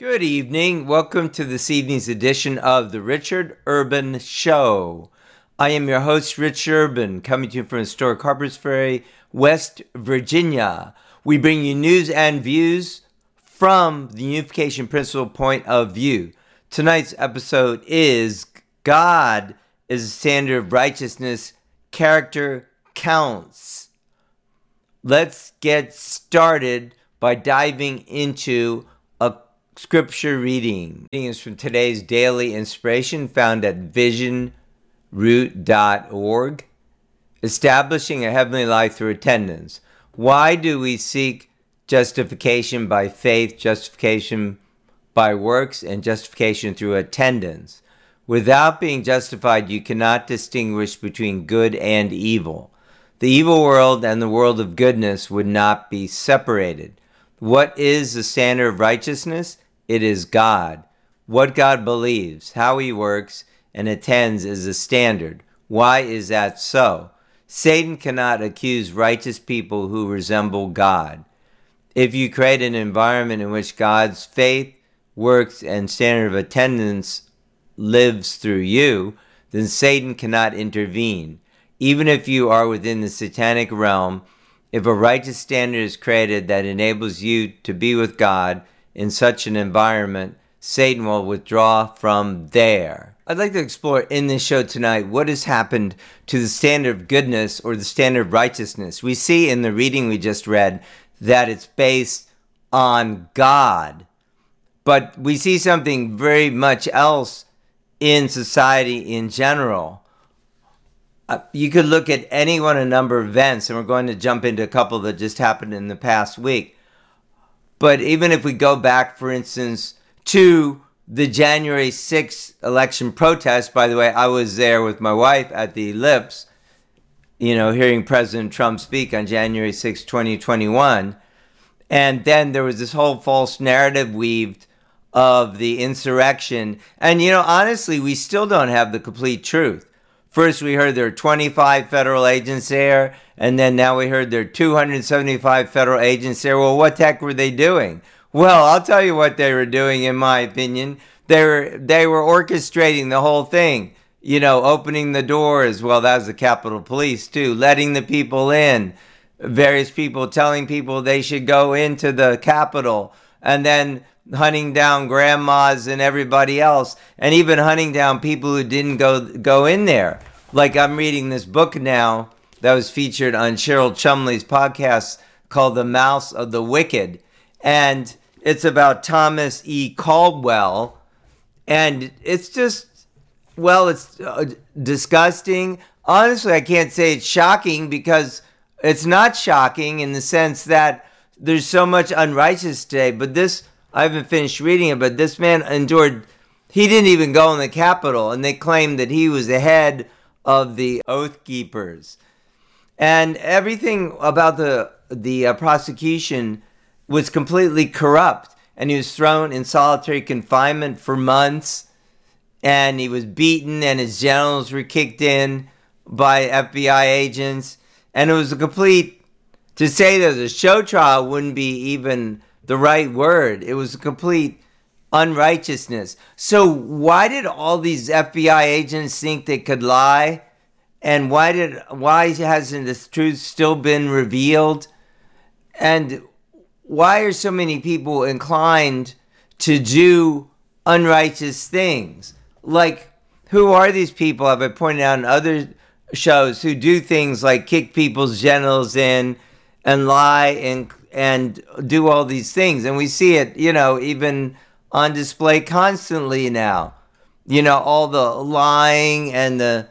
Good evening. Welcome to this evening's edition of the Richard Urban Show. I am your host, Rich Urban, coming to you from historic Harpers Ferry, West Virginia. We bring you news and views from the unification principle point of view. Tonight's episode is God is a standard of righteousness. Character counts. Let's get started by diving into a scripture reading. Reading is from today's daily inspiration found at visionroot.org. Establishing a heavenly life through attendance. Why do we seek justification by faith, justification by works, and justification through attendance? Without being justified, you cannot distinguish between good and evil. The evil world and the world of goodness would not be separated. What is the standard of righteousness? It is God. What God believes, how he works, and attends is the standard. Why is that so? Satan cannot accuse righteous people who resemble God. If you create an environment in which God's faith, works, and standard of attendance lives through you, then Satan cannot intervene. Even if you are within the satanic realm, if a righteous standard is created that enables you to be with God in such an environment, Satan will withdraw from there. I'd like to explore in this show tonight what has happened to the standard of goodness or the standard of righteousness. We see in the reading we just read that it's based on God. But we see something very much else in society in general. You could look at a number of events, and we're going to jump into a couple that just happened in the past week. But even if we go back, for instance, to the January 6th election protest, by the way, I was there with my wife at the Ellipse, hearing President Trump speak on January 6, 2021. And then there was this whole false narrative weaved of the insurrection. And, honestly, we still don't have the complete truth. First, we heard there are 25 federal agents there, and then now we heard there are 275 federal agents there. Well, what the heck were they doing? Well, I'll tell you what they were doing, in my opinion. They were orchestrating the whole thing, opening the doors. Well, that was the Capitol Police, too, letting the people in, various people telling people they should go into the Capitol, and then hunting down grandmas and everybody else, and even hunting down people who didn't go in there. Like, I'm reading this book now that was featured on Cheryl Chumley's podcast called The Mouse of the Wicked, and it's about Thomas E. Caldwell, and it's just, it's disgusting. Honestly, I can't say it's shocking, because it's not shocking in the sense that there's so much unrighteous today, but this, I haven't finished reading it, but this man endured, he didn't even go in the Capitol, and they claimed that he was the head of the Oath Keepers. And everything about the prosecution was completely corrupt, and he was thrown in solitary confinement for months, and he was beaten, and his genitals were kicked in by FBI agents, and it was a complete, to say there's a show trial wouldn't be even the right word. It was a complete unrighteousness. So why did all these FBI agents think they could lie? And why hasn't this truth still been revealed? And why are so many people inclined to do unrighteous things? Like, who are these people, have I pointed out in other shows, who do things like kick people's genitals in and lie and do all these things? And we see it, even on display constantly now. All the lying and the,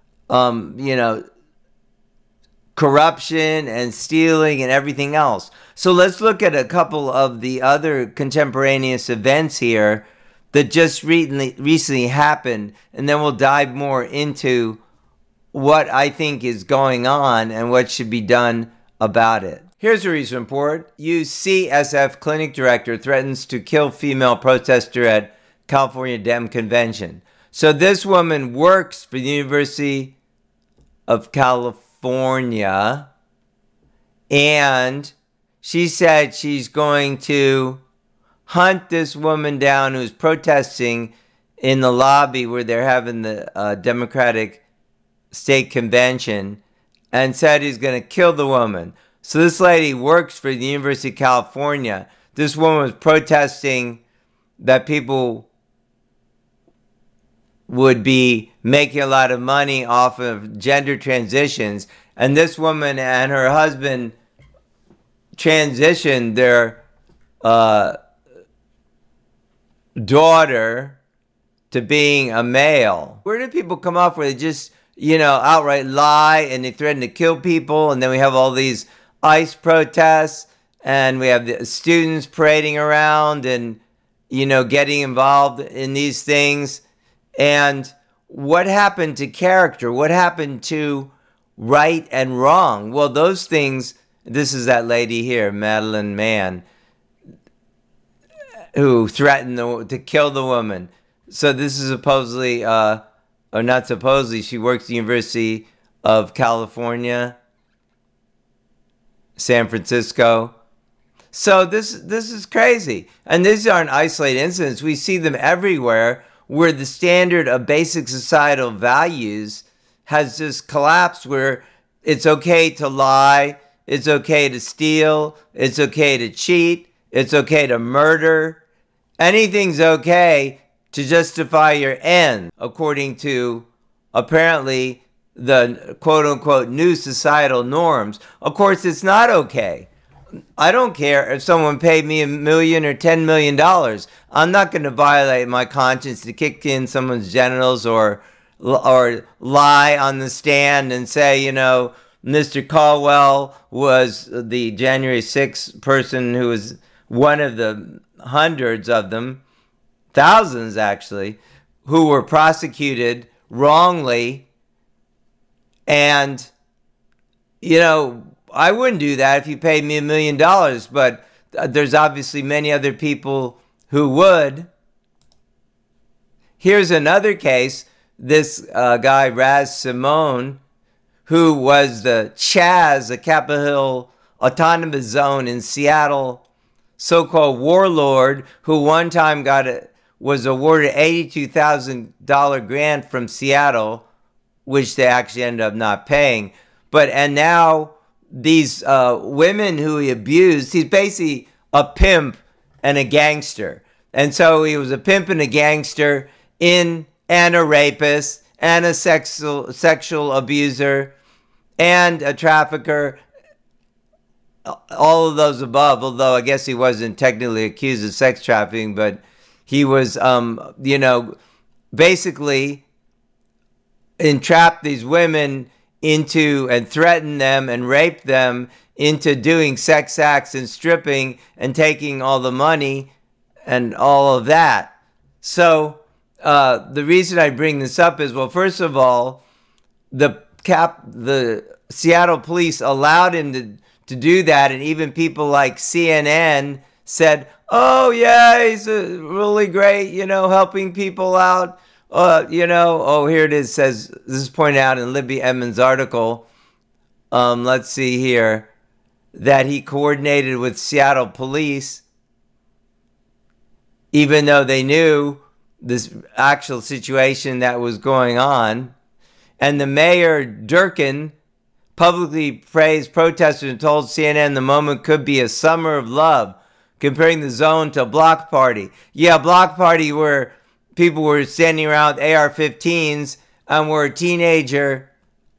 corruption and stealing and everything else. So let's look at a couple of the other contemporaneous events here that just recently happened, and then we'll dive more into what I think is going on and what should be done about it. Here's a recent report. UCSF clinic director threatens to kill female protester at California Dem Convention. So this woman works for the University of California, and she said she's going to hunt this woman down who's protesting in the lobby where they're having the Democratic state convention, and said he's going to kill the woman. So this lady works for the University of California. This woman was protesting that people would be making a lot of money off of gender transitions. And this woman and her husband transitioned their daughter to being a male. Where do people come off where they just, outright lie and they threaten to kill people? And then we have all these ICE protests and we have the students parading around and, getting involved in these things. And what happened to character? What happened to right and wrong? Well, those things, this is that lady here, Madeline Mann, who threatened to kill the woman. So this is supposedly, or not supposedly, she works at the University of California, San Francisco. So this is crazy. And these aren't isolated incidents. We see them everywhere where the standard of basic societal values has just collapsed, where it's okay to lie, it's okay to steal, it's okay to cheat, it's okay to murder. Anything's okay to justify your end, according to apparently the quote-unquote new societal norms. Of course, it's not okay. I don't care if someone paid me $1 million or $10 million. I'm not going to violate my conscience to kick in someone's genitals or lie on the stand and say, Mr. Caldwell was the January 6th person who was one of the hundreds of them, thousands actually, who were prosecuted wrongly. And, I wouldn't do that if you paid me $1 million, but there's obviously many other people who would. Here's another case. This guy, Raz Simone, who was the Chaz, the Capitol Hill Autonomous Zone in Seattle, so-called warlord, who one time was awarded $82,000 grant from Seattle, which they actually ended up not paying. And now these women who he abused, he's basically a pimp and a gangster. And so he was a pimp and a gangster and a rapist and a sexual abuser and a trafficker, all of those above, although I guess he wasn't technically accused of sex trafficking, but he was, basically entrapped these women into and threatened them and raped them into doing sex acts and stripping and taking all the money and all of that. So the reason I bring this up is, well, first of all, the Seattle police allowed him to do that, and even people like CNN said, oh yeah, he's really great, helping people out. Here it is, says, this is pointed out in Libby Emmons' article. Let's see here, that he coordinated with Seattle police, even though they knew this actual situation that was going on. And the mayor, Durkin, publicly praised protesters and told CNN the moment could be a summer of love, comparing the zone to a block party. Yeah, block party where people were standing around with AR-15s and where a teenager,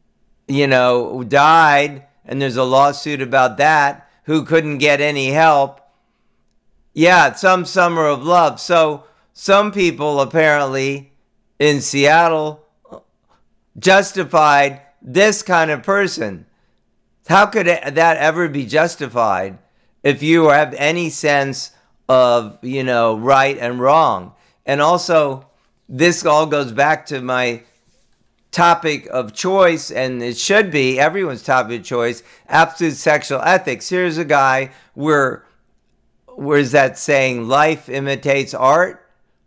died, and there's a lawsuit about that, who couldn't get any help. Yeah, some summer of love. So some people apparently in Seattle justified this kind of person. How could that ever be justified if you have any sense of, right and wrong? And also, this all goes back to my topic of choice, and it should be everyone's topic of choice, absolute sexual ethics. Here's a guy where's that saying, life imitates art?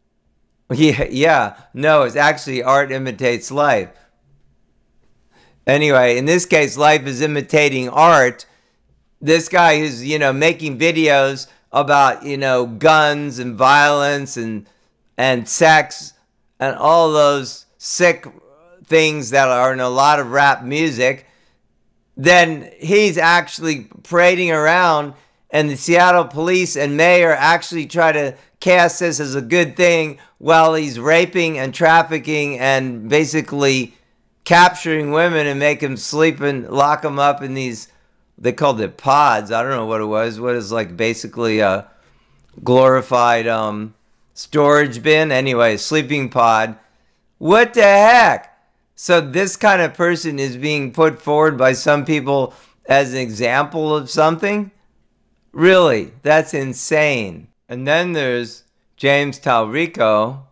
No, it's actually art imitates life. Anyway, in this case, life is imitating art. This guy who's, making videos about, guns and violence and sex and all those sick things that are in a lot of rap music, then he's actually parading around, and the Seattle police and mayor actually try to cast this as a good thing while he's raping and trafficking and basically capturing women and make them sleep and lock them up in these, they called it pods. I don't know what it was. What is like basically a glorified storage bin? Anyway, sleeping pod. What the heck? So this kind of person is being put forward by some people as an example of something? Really? That's insane. And then there's James Talarico,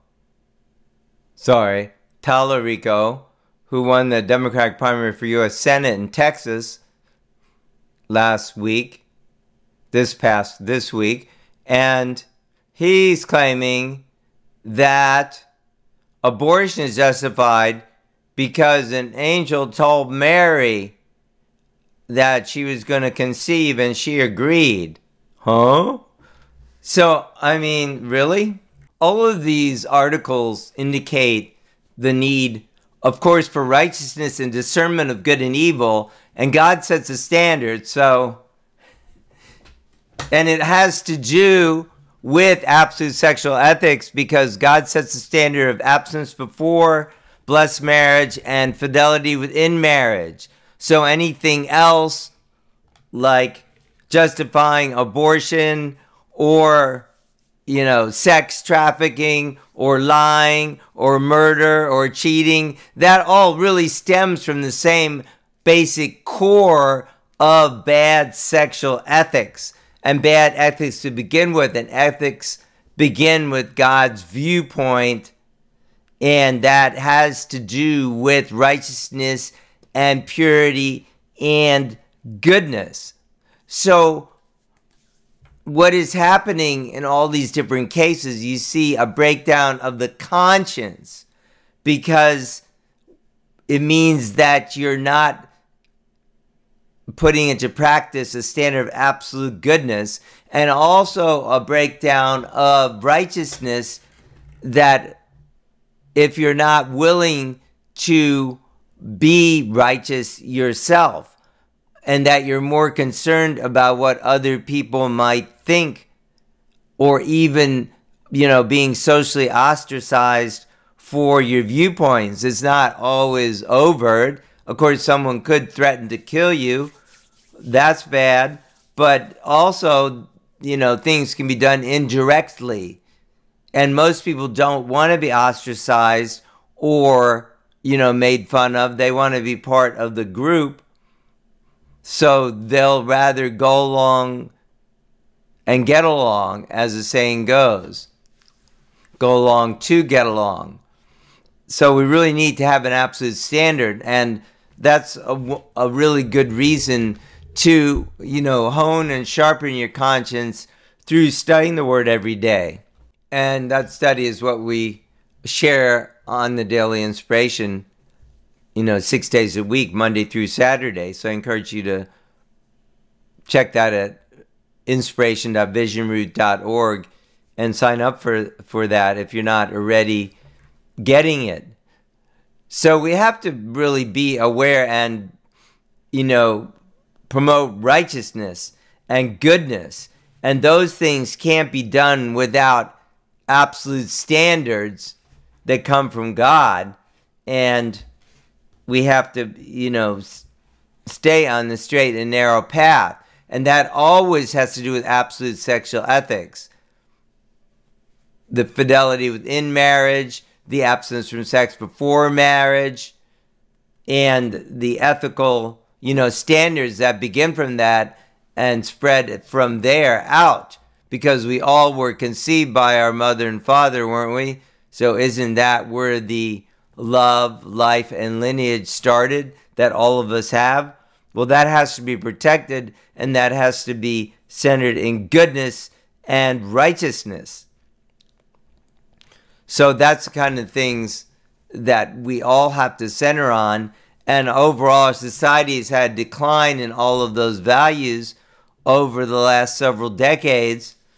who won the Democratic primary for U.S. Senate in Texas this week, and he's claiming that abortion is justified because an angel told Mary that she was going to conceive and she agreed. Huh? So, I mean, really? All of these articles indicate the need, of course, for righteousness and discernment of good and evil, and God sets a standard, so, and it has to do with absolute sexual ethics because God sets a standard of abstinence before blessed marriage and fidelity within marriage. So anything else like justifying abortion or, sex trafficking or lying or murder or cheating, that all really stems from the same basic core of bad sexual ethics and bad ethics to begin with. And ethics begin with God's viewpoint, and that has to do with righteousness and purity and goodness. So what is happening in all these different cases, you see a breakdown of the conscience because it means that you're not putting into practice a standard of absolute goodness, and also a breakdown of righteousness, that if you're not willing to be righteous yourself, and that you're more concerned about what other people might think, or even, being socially ostracized for your viewpoints. It's not always overt. Of course, someone could threaten to kill you. That's bad. But also, things can be done indirectly. And most people don't want to be ostracized or, made fun of. They want to be part of the group. So they'll rather go along and get along, as the saying goes. Go along to get along. So we really need to have an absolute standard. And that's a really good reason to, hone and sharpen your conscience through studying the Word every day. And that study is what we share on the Daily Inspiration, 6 days a week, Monday through Saturday. So I encourage you to check that at inspiration.visionroot.org and sign up for that if you're not already getting it. So we have to really be aware and, promote righteousness and goodness. And those things can't be done without absolute standards that come from God. And we have to, stay on the straight and narrow path. And that always has to do with absolute sexual ethics. The fidelity within marriage, the abstinence from sex before marriage, and the ethical, standards that begin from that and spread from there out. Because we all were conceived by our mother and father, weren't we? So isn't that where the love, life, and lineage started that all of us have? Well, that has to be protected, and that has to be centered in goodness and righteousness. So that's the kind of things that we all have to center on. And overall, society has had decline in all of those values over the last several decades.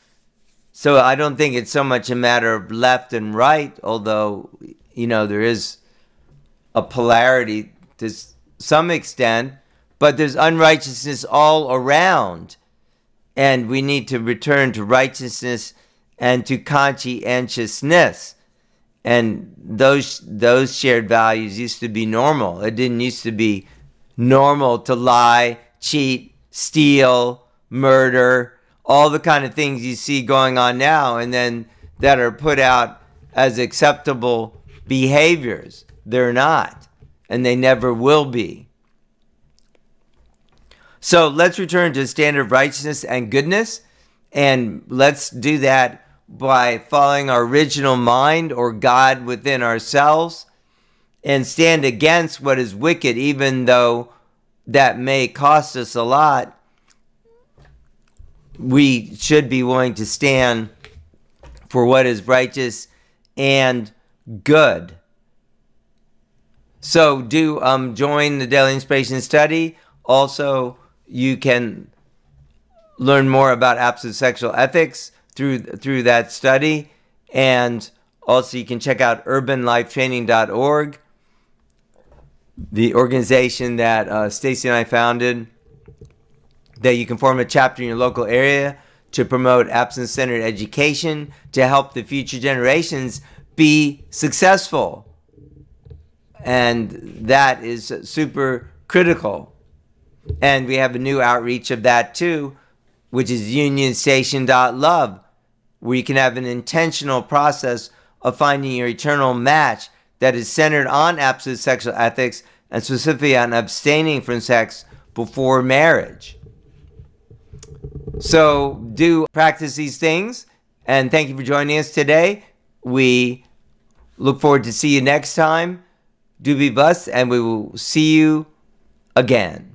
So I don't think it's so much a matter of left and right, although, there is a polarity to some extent, but there's unrighteousness all around. And we need to return to righteousness and to conscientiousness. And those shared values used to be normal. It didn't used to be normal to lie, cheat, steal, murder, all the kind of things you see going on now, and then that are put out as acceptable behaviors. They're not, and they never will be. So let's return to a standard of righteousness and goodness, and let's do that by following our original mind or God within ourselves, and stand against what is wicked, even though that may cost us a lot. We should be willing to stand for what is righteous and good. So do join the Daily Inspiration Study. Also, you can learn more about absolute sexual ethics through that study. And also you can check out urbanlifetraining.org, the organization that Stacy and I founded, that you can form a chapter in your local area to promote absence-centered education to help the future generations be successful. And that is super critical. And we have a new outreach of that too, which is unionstation.love, where you can have an intentional process of finding your eternal match that is centered on absolute sexual ethics and specifically on abstaining from sex before marriage. So do practice these things, and thank you for joining us today. We look forward to see you next time. Do be blessed, and we will see you again.